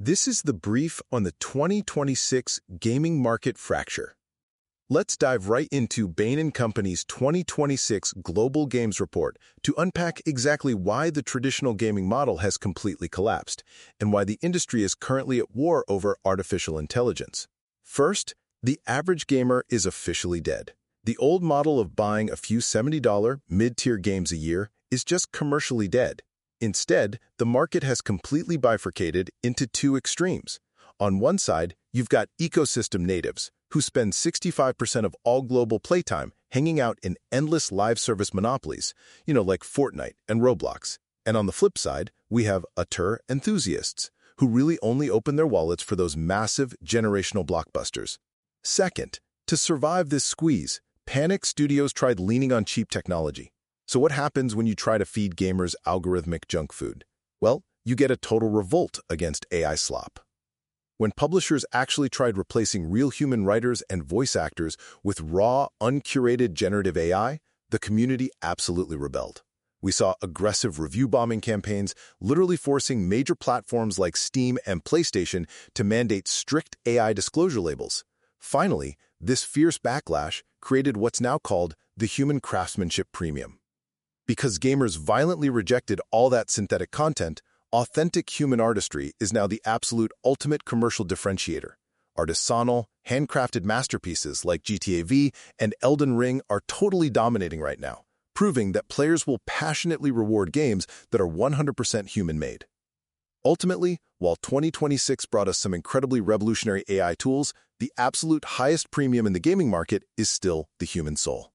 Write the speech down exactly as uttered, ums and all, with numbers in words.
This is the brief on the twenty twenty-six gaming market fracture. Let's dive right into Bain and Company's twenty twenty-six Global Games Report to unpack exactly why the traditional gaming model has completely collapsed and why the industry is currently at war over artificial intelligence. First, the average gamer is officially dead. The old model of buying a few seventy dollar mid-tier games a year is just commercially dead. Instead, the market has completely bifurcated into two extremes. On one side, you've got ecosystem natives, who spend sixty-five percent of all global playtime hanging out in endless live service monopolies, you know, like Fortnite and Roblox. And on the flip side, we have auteur enthusiasts, who really only open their wallets for those massive generational blockbusters. Second, to survive this squeeze, Panic Studios tried leaning on cheap technology. So what happens when you try to feed gamers algorithmic junk food? Well, you get a total revolt against A I slop. When publishers actually tried replacing real human writers and voice actors with raw, uncurated generative A I, the community absolutely rebelled. We saw aggressive review bombing campaigns, literally forcing major platforms like Steam and PlayStation to mandate strict A I disclosure labels. Finally, this fierce backlash created what's now called the human craftsmanship premium. Because gamers violently rejected all that synthetic content, authentic human artistry is now the absolute ultimate commercial differentiator. Artisanal, handcrafted masterpieces like G T A V and Elden Ring are totally dominating right now, proving that players will passionately reward games that are one hundred percent human-made. Ultimately, while twenty twenty-six brought us some incredibly revolutionary A I tools, the absolute highest premium in the gaming market is still the human soul.